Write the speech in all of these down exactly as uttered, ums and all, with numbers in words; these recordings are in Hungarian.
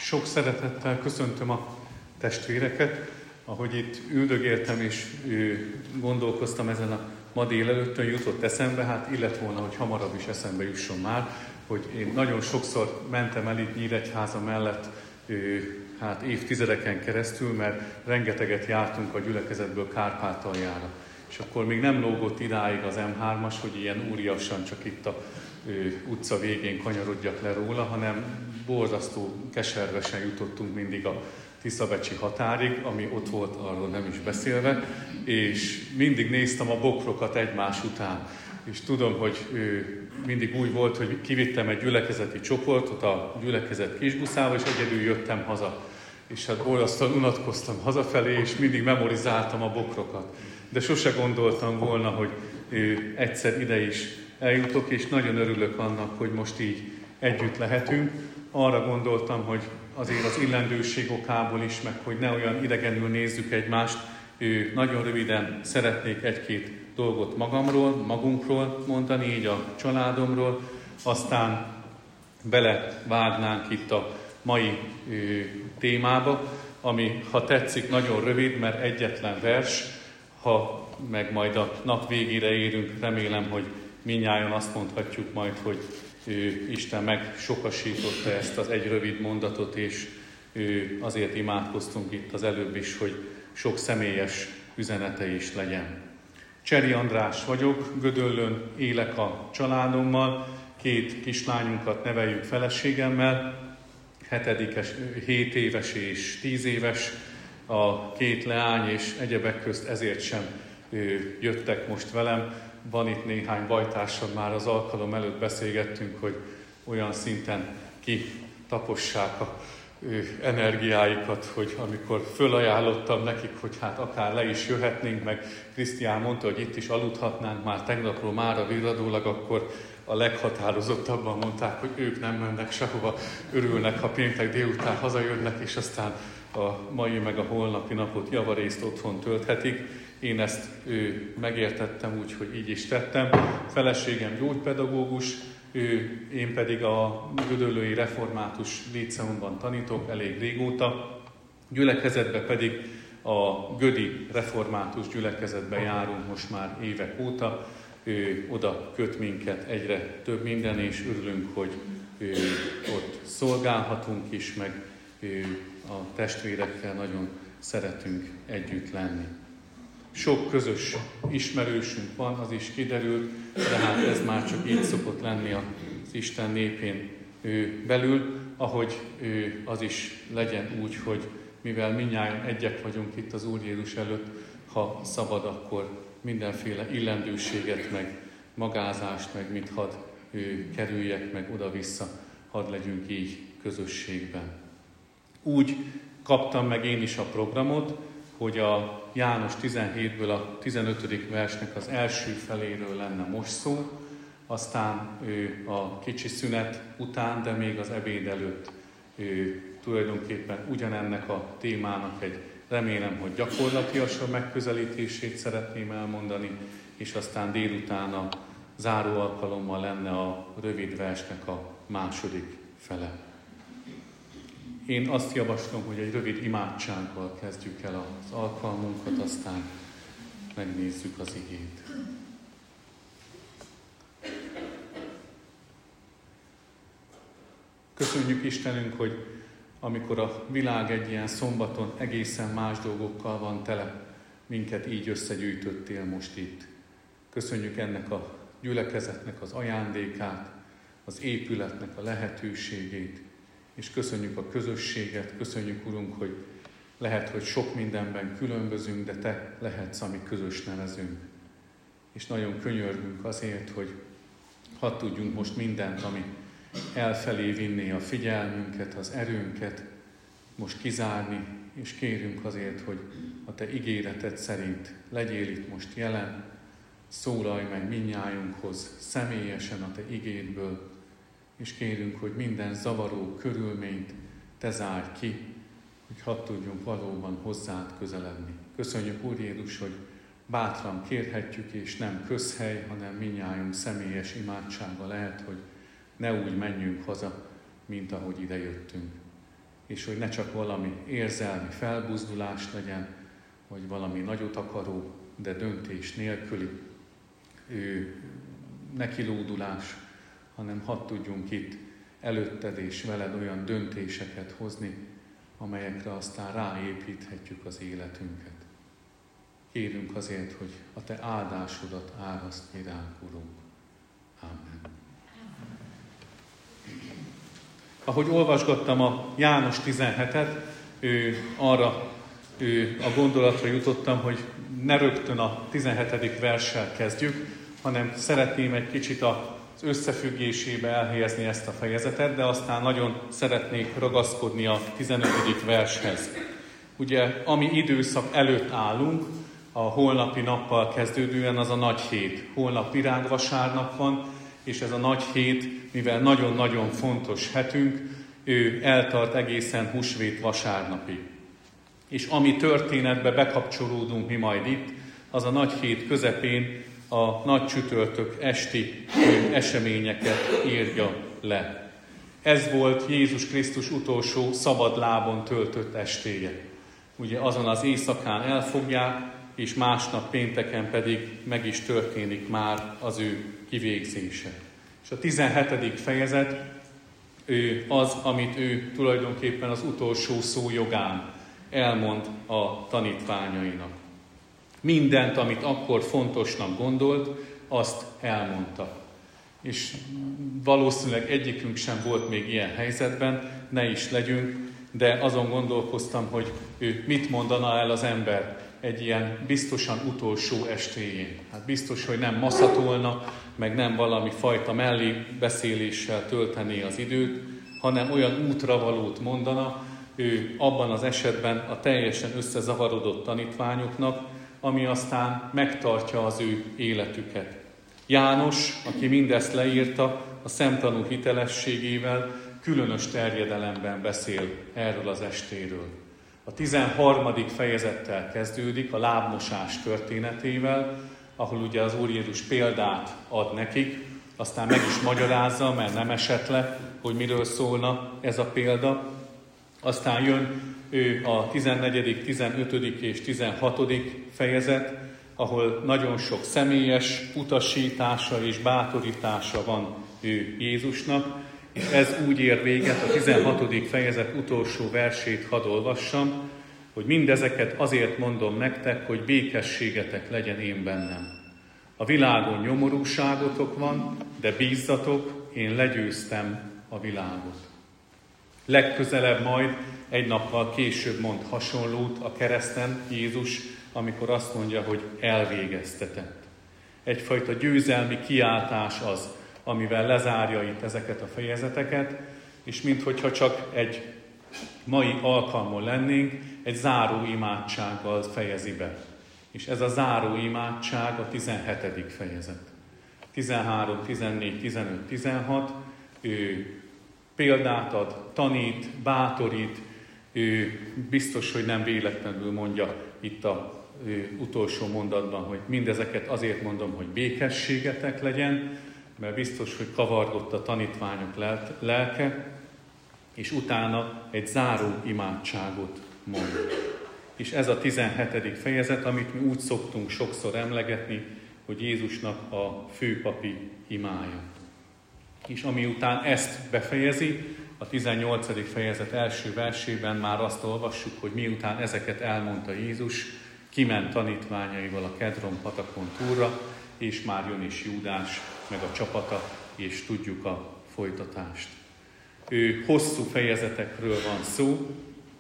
Sok szeretettel köszöntöm a testvéreket, ahogy itt üldögéltem és gondolkoztam ezen a ma délelőttön, jutott eszembe, hát illet volna, hogy hamarabb is eszembe jusson már, hogy én nagyon sokszor mentem el itt Nyíregyháza mellett, hát évtizedeken keresztül, mert rengeteget jártunk a gyülekezetből Kárpátaljára. És akkor még nem lógott idáig az em hármas, hogy ilyen úriasan csak itt a ő, utca végén kanyarodjak le róla, hanem borzasztó keservesen jutottunk mindig a Tiszabecsi határig, ami ott volt, arról nem is beszélve, és mindig néztem a bokrokat egymás után. És tudom, hogy ő, mindig úgy volt, hogy kivittem egy gyülekezeti csoportot a gyülekezet kisbuszába, és egyedül jöttem haza. És hát borzasztóan unatkoztam hazafelé, és mindig memorizáltam a bokrokat. De sose gondoltam volna, hogy ő, egyszer ide is eljutok, és nagyon örülök annak, hogy most így együtt lehetünk. Arra gondoltam, hogy azért az illendőség okából is, meg hogy ne olyan idegenül nézzük egymást, ő, nagyon röviden szeretnék egy-két dolgot magamról, magunkról mondani, így a családomról, aztán belevágnánk itt a mai ő, témába, ami, ha tetszik, nagyon rövid, mert egyetlen vers, ha meg majd a nap végére érünk, remélem, hogy mindnyájan azt mondhatjuk majd, hogy ő, Isten megsokasította ezt az egy rövid mondatot, és ő, azért imádkoztunk itt az előbb is, hogy sok személyes üzenete is legyen. Cseri András vagyok, Gödöllőn élek a családommal, két kislányunkat neveljük feleségemmel, hetedikes, hét éves és tíz éves a két leány, és egyebek közt ezért sem ő, jöttek most velem. Van itt néhány bajtársam, már az alkalom előtt beszélgettünk, hogy olyan szinten kitapossák a ő, energiáikat, hogy amikor fölajánlottam nekik, hogy hát akár le is jöhetnénk, meg Krisztián mondta, hogy itt is aludhatnánk már tegnapról mára virradólag, akkor a leghatározottabban mondták, hogy ők nem mennek sehova, örülnek, ha péntek délután hazajönnek, és aztán a mai meg a holnapi napot javarészt otthon tölthetik. Én ezt ő, megértettem úgy, hogy így is tettem. Feleségem gyógypedagógus, ő, én pedig a Gödöllői Református Líceumban tanítok elég régóta. Gyülekezetbe pedig a Gödi Református gyülekezetbe járunk most már évek óta. Ő, oda köt minket egyre több minden, és örülünk, hogy ő, ott szolgálhatunk is, meg ő, a testvérekkel nagyon szeretünk együtt lenni. Sok közös ismerősünk van, az is kiderült, de hát ez már csak így szokott lenni az Isten népén ő, belül, ahogy ő, az is legyen úgy, hogy mivel mindnyájan egyek vagyunk itt az Úr Jézus előtt, ha szabad, akkor mindenféle illendőséget, meg magázást, meg mit hadd ő, kerüljek, meg oda-vissza, hadd legyünk így közösségben. Úgy kaptam meg én is a programot, hogy a János tizenhétből a tizenötödik versnek az első feléről lenne most szó, aztán ő, a kicsi szünet után, de még az ebéd előtt ő, tulajdonképpen ugyanennek a témának egy, remélem, hogy gyakorlatiasabb megközelítését szeretném elmondani, és aztán délután a záró alkalommal lenne a rövid versnek a második fele. Én azt javaslom, hogy egy rövid imádsággal kezdjük el az alkalmunkat, aztán megnézzük az igét. Köszönjük Istenünk, hogy amikor a világ egy ilyen szombaton egészen más dolgokkal van tele, minket így összegyűjtöttél most itt. Köszönjük ennek a gyülekezetnek az ajándékát, az épületnek a lehetőségét, és köszönjük a közösséget, köszönjük, Urunk, hogy lehet, hogy sok mindenben különbözünk, de Te lehetsz, ami közös nevezünk. És nagyon könyörgünk azért, hogy hadd tudjunk most mindent, ami elfelé vinné a figyelmünket, az erőnket, most kizárni, és kérünk azért, hogy a Te ígéreted szerint legyél itt most jelen, szólalj meg mindnyájunkhoz személyesen a Te igédből, és kérünk, hogy minden zavaró körülményt Te zárj ki, hogy hadd tudjunk valóban hozzád közeledni. Köszönjük, Úr Jézus, hogy bátran kérhetjük, és nem közhely, hanem mindnyájunk személyes imádsága lehet, hogy ne úgy menjünk haza, mint ahogy ide jöttünk. és hogy ne csak valami érzelmi felbuzdulás legyen, vagy valami nagyot akaró, de döntés nélküli ő, nekilódulás, hanem hadd tudjunk itt előtted és veled olyan döntéseket hozni, amelyekre aztán ráépíthetjük az életünket. Kérünk azért, hogy a te áldásodat áraszt mi ránk, Urunk. Amen. Ahogy olvasgattam a János tizenhetet, ő, arra ő, a gondolatra jutottam, hogy ne rögtön a tizenhetedik verssel kezdjük, hanem szeretném egy kicsit az összefüggésébe elhelyezni ezt a fejezetet, de aztán nagyon szeretnék ragaszkodni a tizenötödik vershez. Ugye, ami időszak előtt állunk, a holnapi nappal kezdődően az a nagy hét. Holnap virágvasárnap van, és ez a nagy hét, mivel nagyon-nagyon fontos hetünk, ő eltart egészen húsvét vasárnapig. És ami történetbe bekapcsolódunk mi majd itt, az a nagy hét közepén a nagy csütörtök esti eseményeket írja le. Ez volt Jézus Krisztus utolsó szabad lábon töltött estéje. Ugye azon az éjszakán elfogják, és másnap pénteken pedig meg is történik már az ő kivégzése. És a tizenhetedik fejezet ő az, amit ő tulajdonképpen az utolsó szó jogán elmond a tanítványainak. Mindent, amit akkor fontosnak gondolt, azt elmondta. És valószínűleg egyikünk sem volt még ilyen helyzetben, ne is legyünk, de azon gondolkoztam, hogy ő mit mondana el az ember egy ilyen biztosan utolsó estéjén. Hát biztos, hogy nem maszatolna, meg nem valami fajta mellébeszéléssel töltené az időt, hanem olyan útravalót mondana, ő abban az esetben a teljesen összezavarodott tanítványoknak, ami aztán megtartja az ő életüket. János, aki mindezt leírta, a szemtanú hitelességével különös terjedelemben beszél erről az estéről. A tizenharmadik fejezettel kezdődik, a lábmosás történetével, ahol ugye az Úr Jézus példát ad nekik, aztán meg is magyarázza, mert nem esett le, hogy miről szólna ez a példa. Aztán jön ő a tizennegyedik, tizenötödik és tizenhatodik fejezet, ahol nagyon sok személyes utasítása és bátorítása van ő Jézusnak, és ez úgy ér véget, a tizenhatodik fejezet utolsó versét hadd olvassam, hogy mindezeket azért mondom nektek, hogy békességetek legyen én bennem. A világon nyomorúságotok van, de bízzatok, én legyőztem a világot. Legközelebb majd egy nappal később mond hasonlót a kereszten Jézus, amikor azt mondja, hogy elvégeztetett. Egyfajta győzelmi kiáltás az, amivel lezárja itt ezeket a fejezeteket, és minthogyha csak egy mai alkalmon lennénk, egy záró imádsággal fejezi be. És ez a záró imádság a tizenhetedik fejezet. tizenhárom, tizennégy, tizenöt, tizenhat, ő példát ad, tanít, bátorít, ő biztos, hogy nem véletlenül mondja itt a ő, utolsó mondatban, hogy mindezeket azért mondom, hogy békességetek legyen, mert biztos, hogy kavargott a tanítványok lelke, és utána egy záró imádságot mond. És ez a tizenhetedik fejezet, amit mi úgy szoktunk sokszor emlegetni, hogy Jézusnak a főpapi imája. És ami után ezt befejezi, a tizennyolcadik fejezet első versében már azt olvassuk, hogy miután ezeket elmondta Jézus, kiment tanítványaival a Kedron patakon túlra, és már jön is Júdás, meg a csapata, és tudjuk a folytatást. Ő hosszú fejezetekről van szó,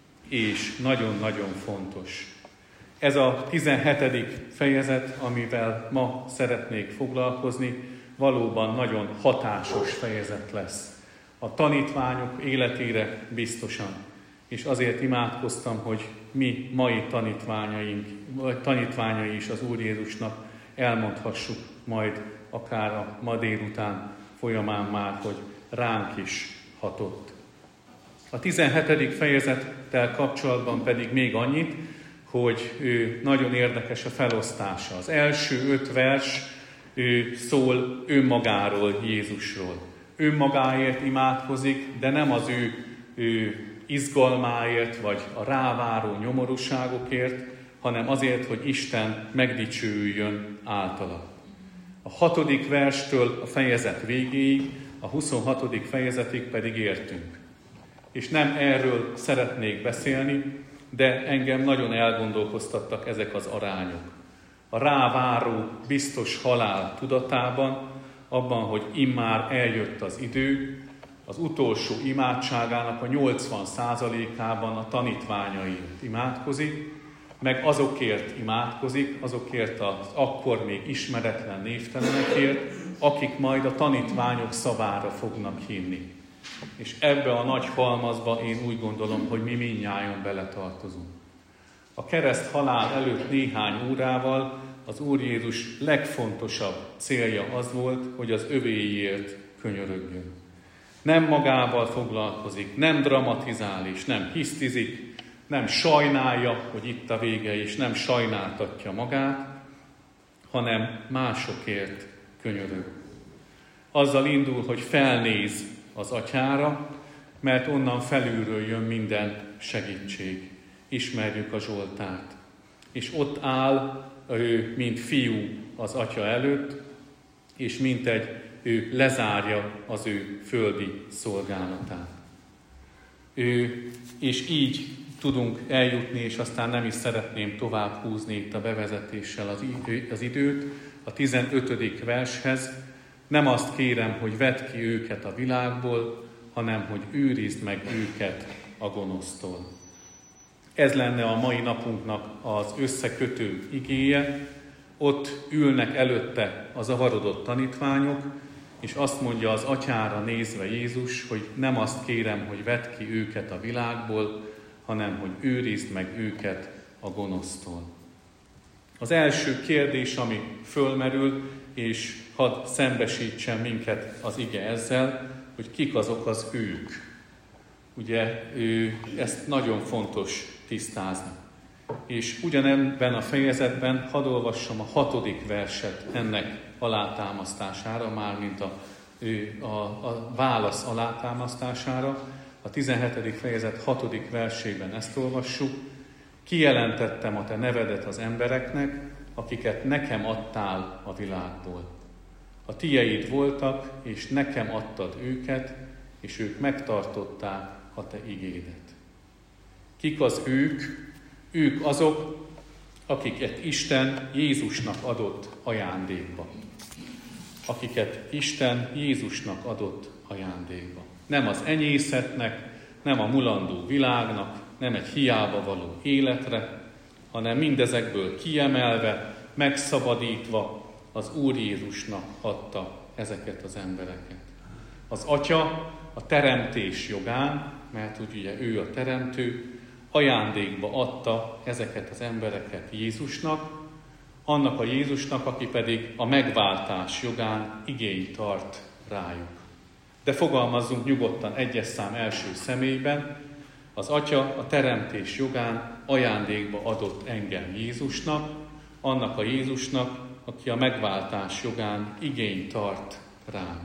és nagyon-nagyon fontos. Ez a tizenhetedik fejezet, amivel ma szeretnék foglalkozni, valóban nagyon hatásos fejezet lesz. A tanítványok életére biztosan. És azért imádkoztam, hogy mi mai tanítványaink, vagy tanítványai is az Úr Jézusnak elmondhassuk majd akár a ma délután folyamán már, hogy ránk is hatott. A tizenhetedik fejezettel kapcsolatban pedig még annyit, hogy ő nagyon érdekes a felosztása. Az első öt vers ő szól önmagáról, Jézusról. Önmagáért imádkozik, de nem az ő, ő izgalmáért, vagy a ráváró nyomorúságokért, hanem azért, hogy Isten megdicsőüljön általa. A hatodik verstől a fejezet végéig, a huszonhatodik fejezetig pedig értünk. És nem erről szeretnék beszélni, de engem nagyon elgondolkoztattak ezek az arányok. A ráváró biztos halál tudatában, abban, hogy immár eljött az idő, az utolsó imádságának a nyolcvan százalékában a tanítványaiért imádkozik, meg azokért imádkozik, azokért az akkor még ismeretlen névtelenekért, akik majd a tanítványok szavára fognak hinni. És ebbe a nagy halmazba én úgy gondolom, hogy mi mindnyájan beletartozunk. A kereszt halál előtt néhány órával az Úr Jézus legfontosabb célja az volt, hogy az övéiért könyörögjön. Nem magával foglalkozik, nem dramatizál és nem hisztizik, nem sajnálja, hogy itt a vége, és nem sajnáltatja magát, hanem másokért könyörög. Azzal indul, hogy felnéz az Atyára, mert onnan felülről jön minden segítség. Ismerjük a Zsoltárt. És ott áll ő, mint fiú az Atya előtt, és mint egy ő lezárja az ő földi szolgálatát. Ő, és így tudunk eljutni, és aztán nem is szeretném tovább húzni itt a bevezetéssel az, idő, az időt, a tizenötödik vershez. Nem azt kérem, hogy vedd ki őket a világból, hanem hogy őrizd meg őket a gonosztól. Ez lenne a mai napunknak az összekötő igéje. Ott ülnek előtte a zavarodott tanítványok, és azt mondja az Atyára nézve Jézus, hogy nem azt kérem, hogy vedd ki őket a világból, hanem hogy őrizd meg őket a gonosztól. Az első kérdés, ami fölmerül, és hadd szembesítsen minket az ige ezzel, hogy kik azok az ők. Ugye ő, ezt nagyon fontos tisztázni. És ugyanebben a fejezetben hadd olvassam a hatodik verset ennek alátámasztására, mármint a, a, a válasz alátámasztására. A tizenhetedik fejezet hatodik versében ezt olvassuk. Kijelentettem a te nevedet az embereknek, akiket nekem adtál a világból. A tieid voltak, és nekem adtad őket, és ők megtartották a te igédet. Kik az ők? Ők azok, akiket Isten Jézusnak adott ajándékba. Akiket Isten Jézusnak adott ajándékba. Nem az enyészetnek, nem a mulandó világnak, nem egy hiába való életre, hanem mindezekből kiemelve, megszabadítva az Úr Jézusnak adta ezeket az embereket. Az Atya a teremtés jogán, mert úgy ugye ő a teremtő, ajándékba adta ezeket az embereket Jézusnak, annak a Jézusnak, aki pedig a megváltás jogán igényt tart rájuk. De fogalmazzunk nyugodtan egyes szám első személyben, az Atya a teremtés jogán ajándékba adott engem Jézusnak, annak a Jézusnak, aki a megváltás jogán igényt tart rám.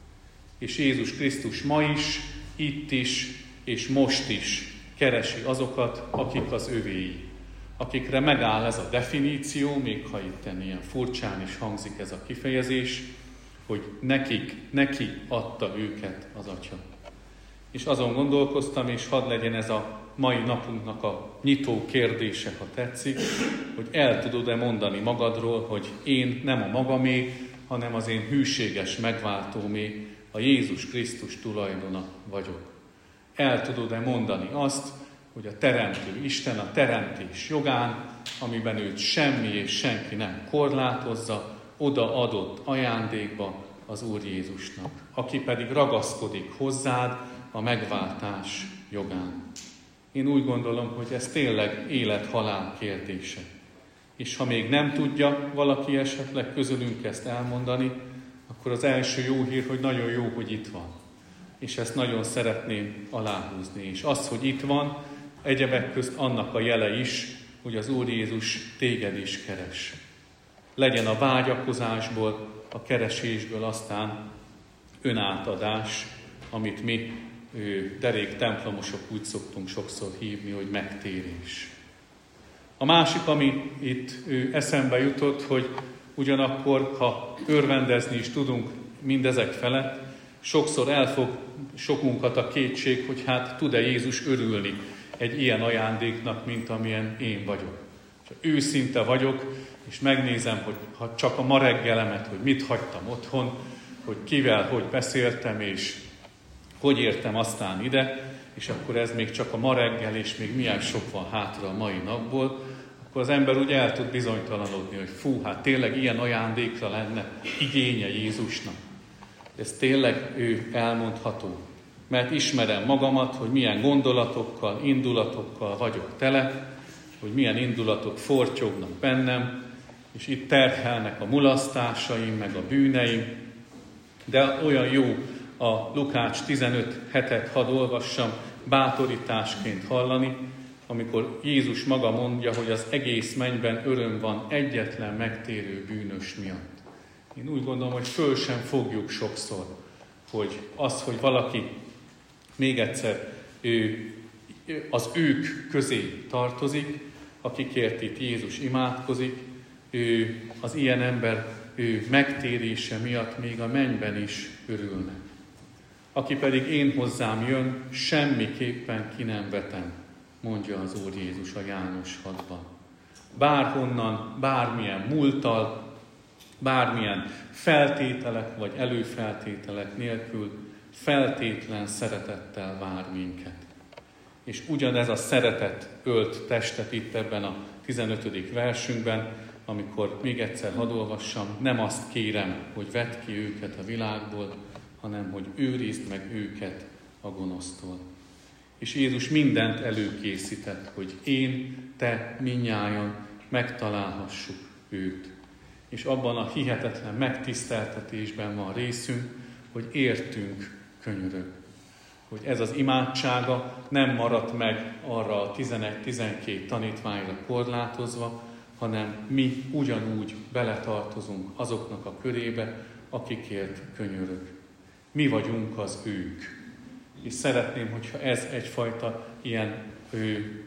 És Jézus Krisztus ma is, itt is, és most is keresi azokat, akik az övéi, akikre megáll ez a definíció, még ha itt ilyen furcsán is hangzik ez a kifejezés, hogy nekik, neki adta őket az Atya. És azon gondolkoztam, és hadd legyen ez a mai napunknak a nyitó kérdése, ha tetszik, hogy el tudod-e mondani magadról, hogy én nem a magamé, hanem az én hűséges megváltómé, a Jézus Krisztus tulajdona vagyok. El tudod-e mondani azt, hogy a Teremtő Isten a teremtés jogán, amiben őt semmi és senki nem korlátozza, odaadott ajándékba az Úr Jézusnak, aki pedig ragaszkodik hozzád a megváltás jogán. Én úgy gondolom, hogy ez tényleg élet-halál kérdése. És ha még nem tudja valaki esetleg közülünk ezt elmondani, akkor az első jó hír, hogy nagyon jó, hogy itt van. És ezt nagyon szeretném aláhúzni. És az, hogy itt van, egyebek közt annak a jele is, hogy az Úr Jézus téged is keres. Legyen a vágyakozásból, a keresésből aztán önátadás, amit mi derék templomosok úgy szoktunk sokszor hívni, hogy megtérés. A másik, ami itt eszembe jutott, hogy ugyanakkor, ha örvendezni is tudunk mindezek felett, sokszor elfog sokunkat a kétség, hogy hát tud-e Jézus örülni egy ilyen ajándéknak, mint amilyen én vagyok. És őszinte vagyok, és megnézem, hogy ha csak a ma reggelemet, hogy mit hagytam otthon, hogy kivel, hogy beszéltem, és hogy értem aztán ide, és akkor ez még csak a ma reggel, és még milyen sok van hátra a mai napból, akkor az ember úgy el tud bizonytalanodni, hogy fú, hát tényleg ilyen ajándékra lenne igénye Jézusnak. Ez tényleg ő elmondható. Mert ismerem magamat, hogy milyen gondolatokkal, indulatokkal vagyok tele, hogy milyen indulatok fortyognak bennem, és itt terhelnek a mulasztásaim, meg a bűneim. De olyan jó a Lukács tizenöt hetet hadd olvassam, bátorításként hallani, amikor Jézus maga mondja, hogy az egész mennyben öröm van egyetlen megtérő bűnös miatt. Én úgy gondolom, hogy föl sem fogjuk sokszor, hogy az, hogy valaki még egyszer ő, az ők közé tartozik, akikért itt Jézus imádkozik, ő, az ilyen ember ő megtérése miatt még a mennyben is örülne. Aki pedig én hozzám jön, semmiképpen ki nem vetem, mondja az Úr Jézus a János hatban. Bárhonnan, bármilyen múlttal, bármilyen feltételek vagy előfeltételek nélkül feltétlen szeretettel vár minket. És ugyanez a szeretet ölt testet itt ebben a tizenötödik versünkben, amikor még egyszer hadd olvassam, nem azt kérem, hogy vedd ki őket a világból, hanem hogy őrizd meg őket a gonosztól. És Jézus mindent előkészített, hogy én, te, mindnyájan megtalálhassuk őt. És abban a hihetetlen megtiszteltetésben van részünk, hogy értünk könyörög. Hogy ez az imádsága nem maradt meg arra a tizenegy-tizenkét tanítványra korlátozva, hanem mi ugyanúgy beletartozunk azoknak a körébe, akikért könyörög. Mi vagyunk az ők. És szeretném, hogyha ez egyfajta ilyen ő,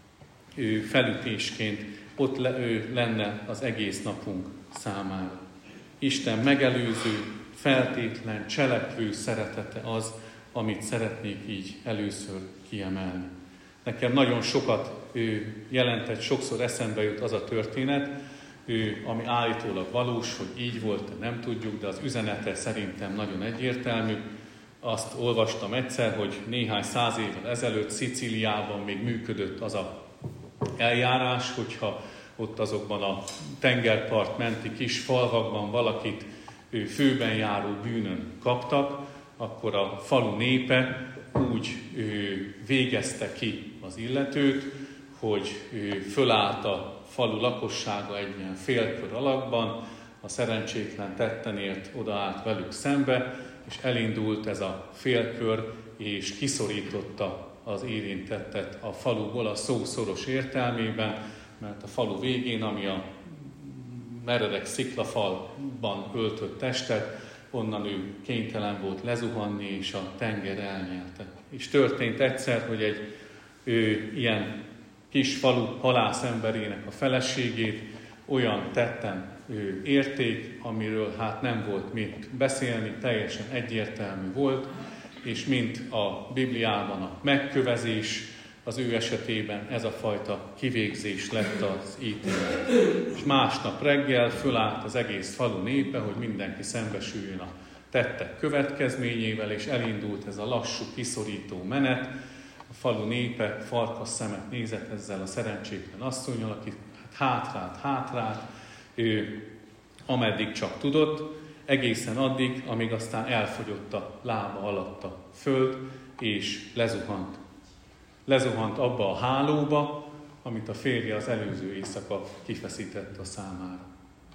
ő felütésként ott le, ő lenne az egész napunk számára. Isten megelőző, feltétlen, cselekvő szeretete az, amit szeretnék így először kiemelni. Nekem nagyon sokat ő, jelentett, sokszor eszembe jut az a történet, ő, ami állítólag valós, hogy így volt, nem tudjuk, de az üzenete szerintem nagyon egyértelmű. Azt olvastam egyszer, hogy néhány száz évvel ezelőtt Szicíliában még működött az a eljárás, hogyha ott azokban a tengerpart menti kis falvakban valakit ő, főben járó bűnön kaptak, akkor a falu népe úgy ő, végezte ki az illetőt, hogy ő, fölállt a falu lakossága egy ilyen félkör alakban, a szerencsétlen tettenért odaállt velük szembe, és elindult ez a félkör, és kiszorította az érintettet a faluból a szó szoros értelmében, mert a falu végén, ami a meredek sziklafalban öltött testet, onnan ő kénytelen volt lezuhanni, és a tenger elnyelte. És történt egyszer, hogy egy ő, ilyen kis falu halászemberének a feleségét olyan tetten ő, érték, amiről hát nem volt mit beszélni, teljesen egyértelmű volt, és mint a Bibliában a megkövezés, az ő esetében ez a fajta kivégzés lett az ítélet. És másnap reggel fölállt az egész falu népe, hogy mindenki szembesüljön a tettek következményével, és elindult ez a lassú, kiszorító menet. A falu népe farkas szemet nézett ezzel a szerencsétlen asszonnyal, aki hát hátrált, hátrált, ő ameddig csak tudott, egészen addig, amíg aztán elfogyott a lába alatt a föld, és lezuhant. Lezuhant abba a hálóba, amit a férje az előző éjszaka kifeszített a számára.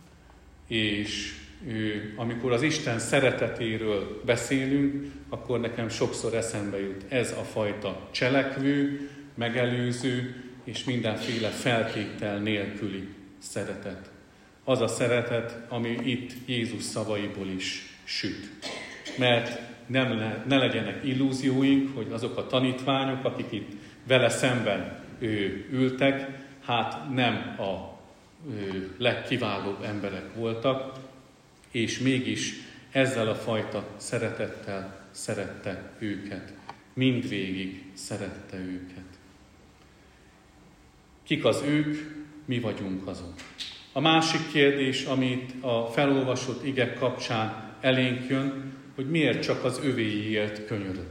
És ő, amikor az Isten szeretetéről beszélünk, akkor nekem sokszor eszembe jut ez a fajta cselekvő, megelőző és mindenféle feltétel nélküli szeretet. Az a szeretet, ami itt Jézus szavaiból is süt. Mert nem le, ne legyenek illúzióink, hogy azok a tanítványok, akik itt vele szemben ő, ültek, hát nem a ő, legkiválóbb emberek voltak, és mégis ezzel a fajta szeretettel szerette őket. Mindvégig szerette őket. Kik az ők, mi vagyunk azok. A másik kérdés, amit a felolvasott ige kapcsán elénk jön, hogy miért csak az övéiért könyörög.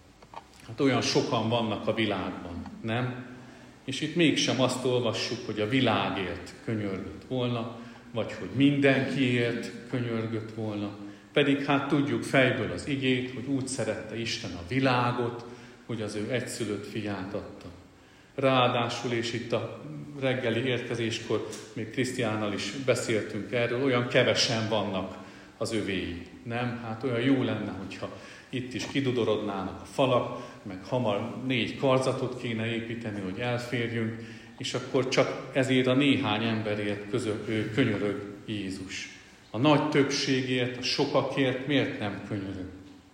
Hát olyan sokan vannak a világban, nem? És itt mégsem azt olvassuk, hogy a világért könyörgött volna, vagy hogy mindenkiért könyörgött volna. Pedig hát tudjuk fejből az igét, hogy úgy szerette Isten a világot, hogy az ő egyszülött fiát adta. Ráadásul, és itt a reggeli érkezéskor még Krisztiánnal is beszéltünk erről, olyan kevesen vannak az övéi. Nem? Hát olyan jó lenne, hogyha itt is kidudorodnának a falak, meg hamar négy karzatot kéne építeni, hogy elférjünk, és akkor csak ezért a néhány emberért közül, ő könyörög Jézus. A nagy többségért, a sokakért miért nem könyörög?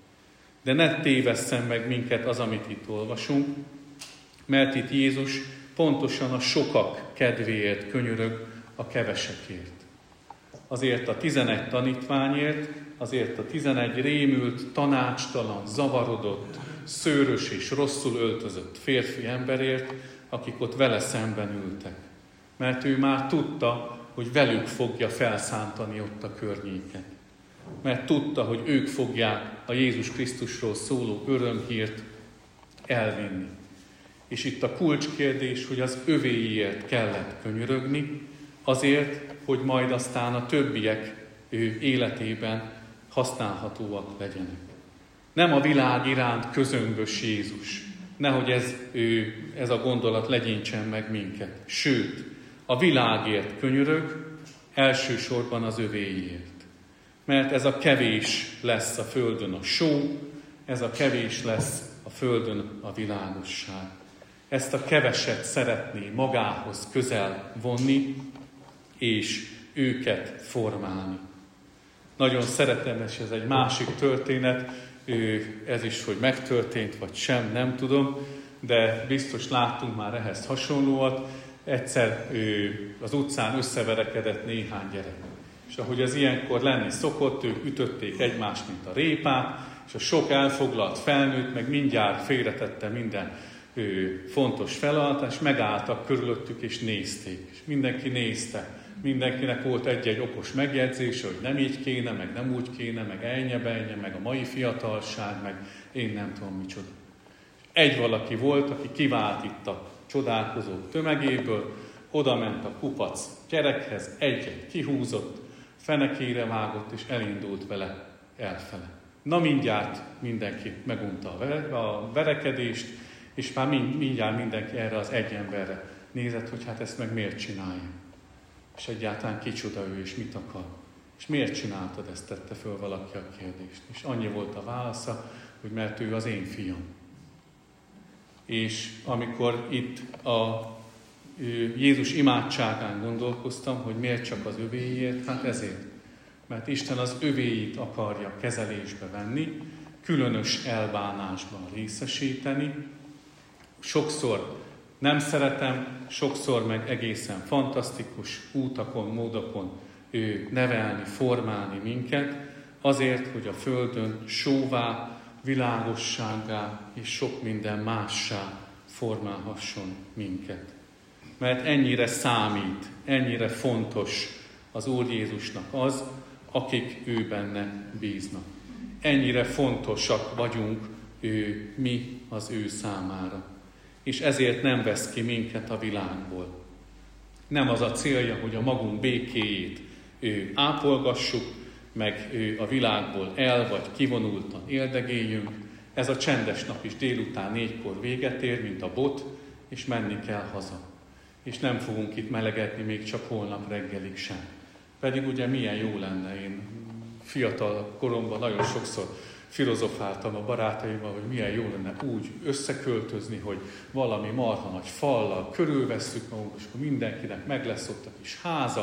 De ne tévesszen meg minket az, amit itt olvasunk, mert itt Jézus pontosan a sokak kedvéért könyörög a kevesekért. Azért a tizenegy tanítványért, azért a tizenegy rémült, tanácstalan, zavarodott, szőrös és rosszul öltözött férfi emberért, akik ott vele szemben ültek. Mert ő már tudta, hogy velük fogja felszántani ott a környéket. Mert tudta, hogy ők fogják a Jézus Krisztusról szóló örömhírt elvinni. És itt a kulcskérdés, hogy az övéiért kellett könyörögni, azért, hogy majd aztán a többiek ő életében használhatóak legyenek. Nem a világ iránt közömbös Jézus. Nehogy ez, ő, ez a gondolat legyintsen meg minket. Sőt, a világért könyörög, elsősorban az övéiért. Mert ez a kevés lesz a földön a só, ez a kevés lesz a földön a világosság. Ezt a keveset szeretné magához közel vonni, és őket formálni. Nagyon szeretem, és ez egy másik történet, ez is, hogy megtörtént, vagy sem, nem tudom, de biztos láttunk már ehhez hasonlóat. Egyszer az utcán összeverekedett néhány gyerek. És ahogy az ilyenkor lenni szokott, ők ütötték egymást, mint a répát, és a sok elfoglalt felnőtt meg mindjárt félretette minden ő, fontos feladatot, és megálltak körülöttük, és nézték. És mindenki nézte. Mindenkinek volt egy-egy okos megjegyzése, hogy nem így kéne, meg nem úgy kéne, meg ennye-bennye, meg a mai fiatalság, meg én nem tudom micsoda. Egy valaki volt, aki kivált itt a csodálkozók tömegéből, oda ment a kupac gyerekhez, egy-egy kihúzott, fenekére vágott, és elindult vele elfele. Na mindjárt mindenki megunta a verekedést, és már mindjárt mindenki erre az egy emberre nézett, hogy hát ezt meg miért csinálja. És egyáltalán kicsoda ő, és mit akar. És miért csináltad ezt, tette föl valaki a kérdést. És annyi volt a válasza, hogy mert ő az én fiam. És amikor itt a Jézus imádságán gondolkoztam, hogy miért csak az övéiért, hát ezért. Mert Isten az övéit akarja kezelésbe venni, különös elbánásban részesíteni. Sokszor nem szeretem, sokszor meg egészen fantasztikus útakon, módokon ő nevelni, formálni minket, azért, hogy a Földön sóvá, világosságá és sok minden mássá formálhasson minket. Mert ennyire számít, ennyire fontos az Úr Jézusnak az, akik ő benne bíznak. Ennyire fontosak vagyunk ő, mi az ő számára. És ezért nem vesz ki minket a világból. Nem az a célja, hogy a magunk békéjét ő, ápolgassuk, meg ő, a világból el vagy kivonultan éldegéljünk. Ez a csendes nap is délután négykor véget ér, mint a bot, és menni kell haza. És nem fogunk itt melegedni még csak holnap reggelig sem. Pedig ugye milyen jó lenne, én fiatal koromban nagyon sokszor filozofáltam a barátaimmal, hogy milyen jó lenne úgy összeköltözni, hogy valami marha nagy fallal körülvesszük magunkat, és akkor mindenkinek meg lesz ott a kis háza,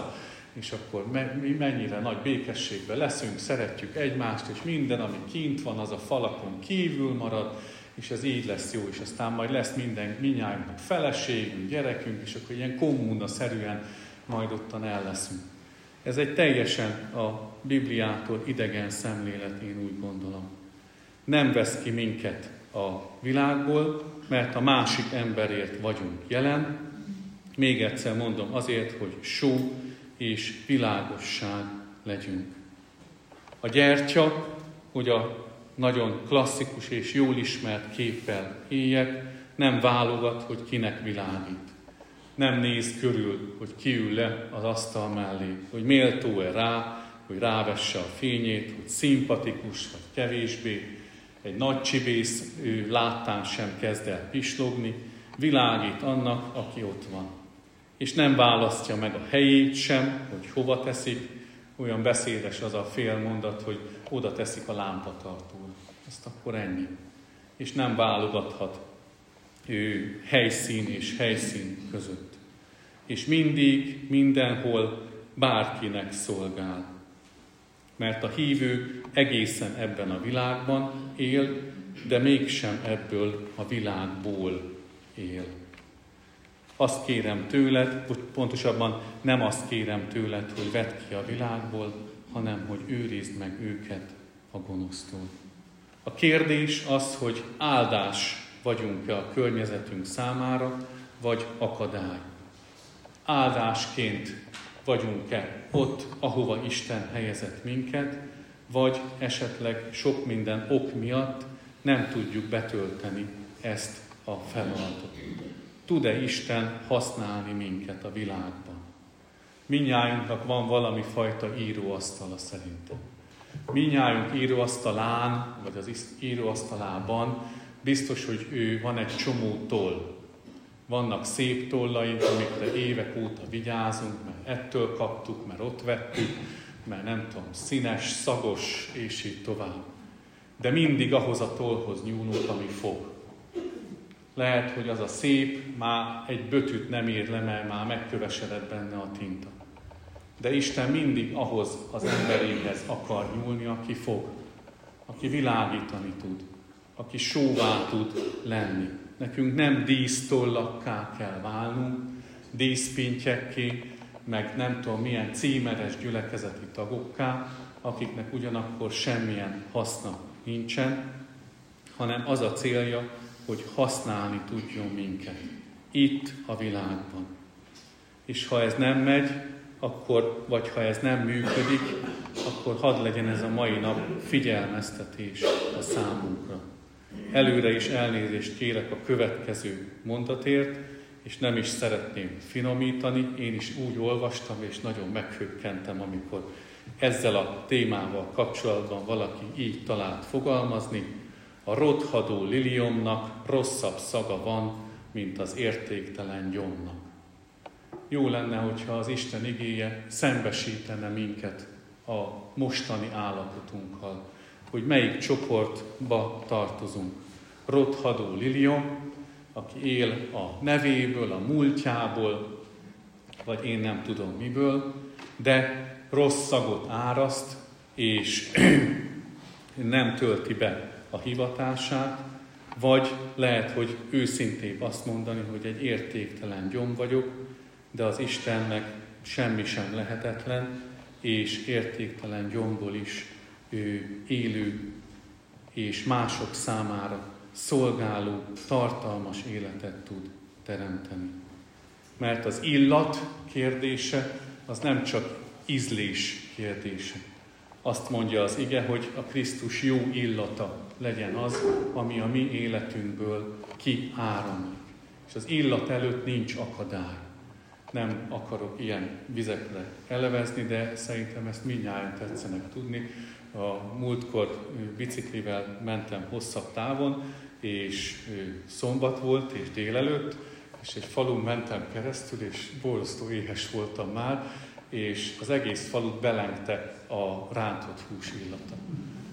és akkor mi mennyire nagy békességben leszünk, szeretjük egymást, és minden, ami kint van, az a falakon kívül marad, és ez így lesz jó, és aztán majd lesz minden, mindnyájunknak feleségünk, gyerekünk, és akkor ilyen kommunaszerűen majd ottan el leszünk. Ez egy teljesen a Bibliától idegen szemlélet, én úgy gondolom. Nem vesz ki minket a világból, mert a másik emberért vagyunk jelen. Még egyszer mondom, azért, hogy só és világosság legyünk. A gyertya, hogy a nagyon klasszikus és jól ismert képpel éljek, nem válogat, hogy kinek világít. Nem néz körül, hogy ki ül le az asztal mellé, hogy méltó-e rá, hogy rávesse a fényét, hogy szimpatikus vagy kevésbé. Egy nagy csibész, ő láttán sem kezd el pislogni, világít annak, aki ott van. És nem választja meg a helyét sem, hogy hova teszik. Olyan beszédes az a fél mondat, hogy oda teszik a lámpatartóra. Azt akkor ennyi. És nem válogathat ő helyszín és helyszín között. És mindig, mindenhol bárkinek szolgál. Mert a hívő egészen ebben a világban él, de mégsem ebből a világból él. Azt kérem tőled, pontosabban nem azt kérem tőled, hogy vedd ki a világból, hanem hogy őrizd meg őket a gonosztól. A kérdés az, hogy áldás vagyunk-e a környezetünk számára, vagy akadály. Áldásként vagyunk-e ott, ahova Isten helyezett minket, vagy esetleg sok minden ok miatt nem tudjuk betölteni ezt a feladatot. Tud-e Isten használni minket a világban? Mindnyájunknak van valami fajta íróasztala szerintem. Mindnyájunk íróasztalán, vagy az íróasztalában biztos, hogy ő van egy csomó toll. Vannak szép tollaink, amikre évek óta vigyázunk, mert ettől kaptuk, mert ott vettük, mert nem tudom, színes, szagos, és így tovább. De mindig ahhoz a tollhoz nyúlunk, ami fog. Lehet, hogy az a szép már egy bötüt nem ír le, mert már megkövesedett benne a tinta. De Isten mindig ahhoz az emberéhez akar nyúlni, aki fog, aki világítani tud, aki sóvá tud lenni. Nekünk nem dísztollakká kell válnunk, díszpintjekké, meg nem tudom milyen címeres gyülekezeti tagokká, akiknek ugyanakkor semmilyen haszna nincsen, hanem az a célja, hogy használni tudjon minket itt a világban. És ha ez nem megy, akkor, vagy ha ez nem működik, akkor hadd legyen ez a mai nap figyelmeztetés a számunkra. Előre is elnézést kérek a következő mondatért, és nem is szeretném finomítani. Én is úgy olvastam, és nagyon meghökkentem, amikor ezzel a témával kapcsolatban valaki így talált fogalmazni. A rothadó liliomnak rosszabb szaga van, mint az értéktelen gyomnak. Jó lenne, hogyha az Isten igéje szembesítene minket a mostani állapotunkkal, hogy melyik csoportba tartozunk. Rothadó liliom, aki él a nevéből, a múltjából, vagy én nem tudom miből, de rossz szagot áraszt, és nem tölti be a hivatását, vagy lehet, hogy őszintébb azt mondani, hogy egy értéktelen gyom vagyok, de az Istennek semmi sem lehetetlen, és értéktelen gyomból is ő élő és mások számára szolgáló, tartalmas életet tud teremteni. Mert az illat kérdése az nem csak ízlés kérdése. Azt mondja az ige, hogy a Krisztus jó illata legyen az, ami a mi életünkből kiáramlik. És az illat előtt nincs akadály. Nem akarok ilyen vizekre elevezni, de szerintem ezt mindnyájan tetszenek tudni. A múltkor biciklivel mentem hosszabb távon, és szombat volt, és délelőtt, és egy falun mentem keresztül, és borzasztó éhes voltam már, és az egész falut belengte a rántott hús illata.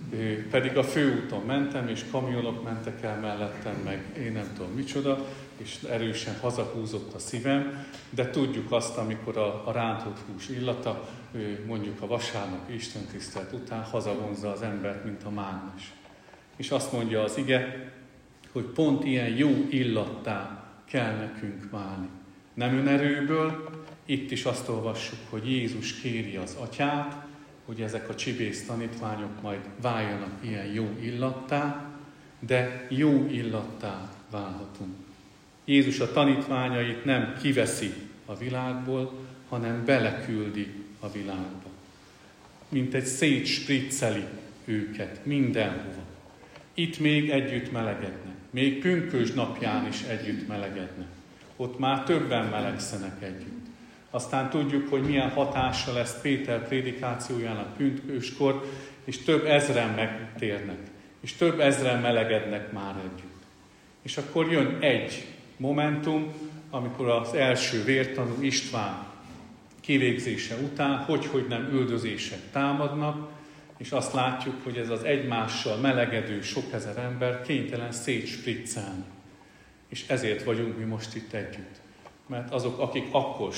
Pedig a főúton mentem, és kamionok mentek el mellettem, meg én nem tudom micsoda, és erősen hazahúzott a szívem, de tudjuk azt, amikor a, a rántott hús illata, mondjuk a vasárnapi istentisztelet után hazavonzza az embert, mint a mágnes. És azt mondja az ige, hogy pont ilyen jó illattá kell nekünk válni. Nem önerőből, itt is azt olvassuk, hogy Jézus kéri az Atyát, hogy ezek a csibész tanítványok majd váljanak ilyen jó illattá, de jó illattá válhatunk. Jézus a tanítványait nem kiveszi a világból, hanem beleküldi a világba. Mint egy szétspricceli őket mindenhova. Itt még együtt melegednek. Még pünkösd napján is együtt melegednek. Ott már többen melegszenek együtt. Aztán tudjuk, hogy milyen hatása lesz Péter prédikációjának pünköskor, és több ezren megtérnek, és több ezren melegednek már együtt. És akkor jön egy momentum, amikor az első vértanú István kivégzése után, hogy-hogy nem üldözések támadnak, és azt látjuk, hogy ez az egymással melegedő sok ezer ember kénytelen szétspriccelni. És ezért vagyunk mi most itt együtt. Mert azok, akik akkor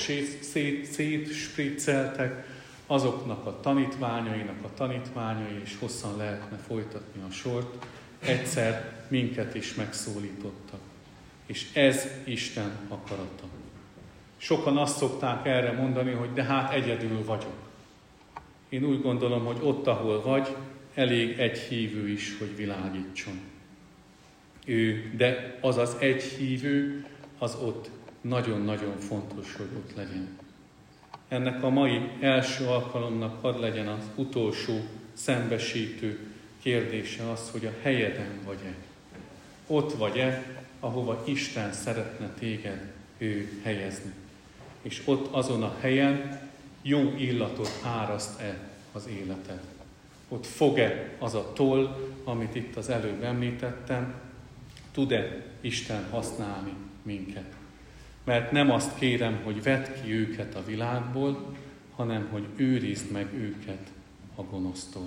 szétspricceltek, azoknak a tanítványainak a tanítványai, és hosszan lehetne folytatni a sort, egyszer minket is megszólítottak. És ez Isten akarata. Sokan azt szokták erre mondani, hogy de hát egyedül vagyok. Én úgy gondolom, hogy ott, ahol vagy, elég egy hívő is, hogy világítson. Ő, de az az egy hívő, az ott nagyon-nagyon fontos, hogy ott legyen. Ennek a mai első alkalomnak hadd legyen az utolsó szembesítő kérdése az, hogy a helyeden vagy-e. Ott vagy-e, ahova Isten szeretne téged ő helyezni. És ott azon a helyen jó illatot áraszt-e az életed. Ott fog-e az a toll, amit itt az előbb említettem, tud-e Isten használni minket. Mert nem azt kérem, hogy vedd ki őket a világból, hanem hogy őrizd meg őket a gonosztól.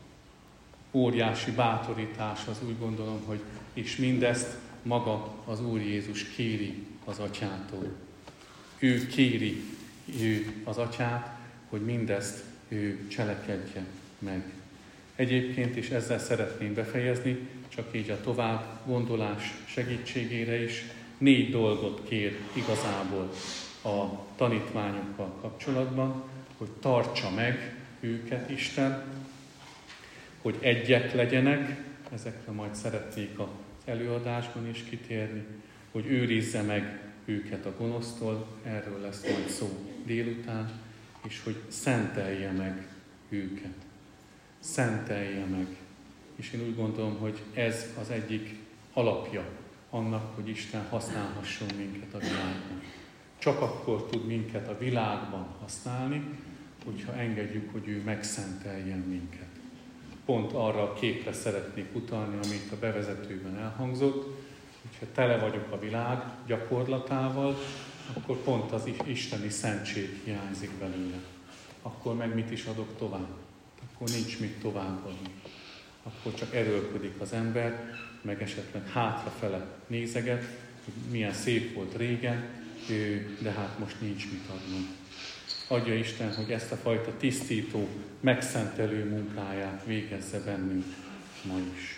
Óriási bátorítás az, úgy gondolom, hogy és mindezt maga az Úr Jézus kéri az Atyától. Ő kéri ő az Atyát, hogy mindezt ő cselekedje meg. Egyébként is ezzel szeretném befejezni, csak így a tovább gondolás segítségére is, négy dolgot kér igazából a tanítványokkal kapcsolatban, hogy tartsa meg őket Isten, hogy egyek legyenek, ezekre majd szeretnék az előadásban is kitérni, hogy őrizze meg őket a gonosztól, erről lesz majd szó délután, és hogy szentelje meg őket. Szentelje meg. És én úgy gondolom, hogy ez az egyik alapja annak, hogy Isten használhasson minket a világban. Csak akkor tud minket a világban használni, hogyha engedjük, hogy ő megszenteljen minket. Pont arra a képre szeretnék utalni, amit a bevezetőben elhangzott, hogyha tele vagyok a világ gyakorlatával, akkor pont az isteni szentség hiányzik belőle. Akkor meg mit is adok tovább? Akkor nincs mit továbbadni. Akkor csak erőlködik az ember, meg esetleg hátrafele nézeget, hogy milyen szép volt régen, de hát most nincs mit adnom. Adja Isten, hogy ezt a fajta tisztító, megszentelő munkáját végezze bennünk ma is.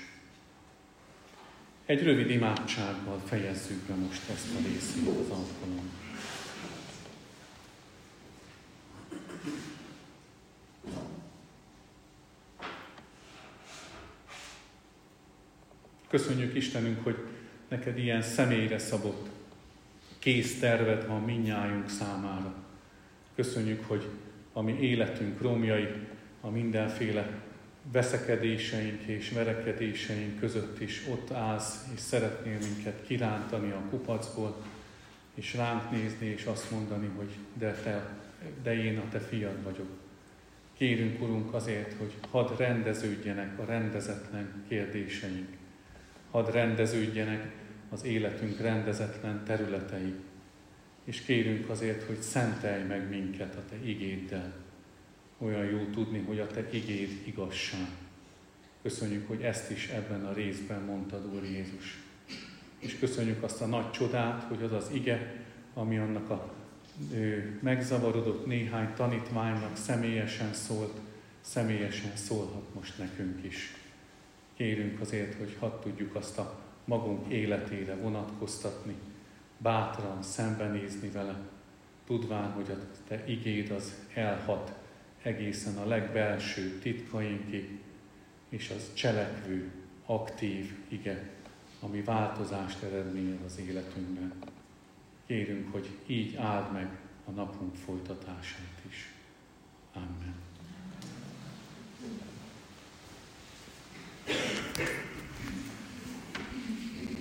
Egy rövid imádsággal fejezzük be most ezt a részét az alkalommal. Köszönjük Istenünk, hogy neked ilyen személyre szabott kész terved van mindnyájunk számára. Köszönjük, hogy a mi életünk romjai, a mindenféle veszekedéseink és verekedéseink között is ott állsz, és szeretnél minket kirántani a kupacból, és ránk nézni, és azt mondani, hogy de, te, de én a te fiad vagyok. Kérünk, Urunk, azért, hogy hadd rendeződjenek a rendezetlen kérdéseink. Hadd rendeződjenek az életünk rendezetlen területei. És kérünk azért, hogy szentelj meg minket a te igéddel. Olyan jó tudni, hogy a te igéd igazság. Köszönjük, hogy ezt is ebben a részben mondtad, Úr Jézus. És köszönjük azt a nagy csodát, hogy az az ige, ami annak a ő, megzavarodott néhány tanítványnak személyesen szólt, személyesen szólhat most nekünk is. Kérünk azért, hogy hadd tudjuk azt a magunk életére vonatkoztatni, bátran szembenézni vele, tudván, hogy a te igéd az elhat egészen a legbelső titkainkig, és az cselekvő, aktív ige, ami változást eredményez az életünkben. Kérünk, hogy így áld meg a napunk folytatását is.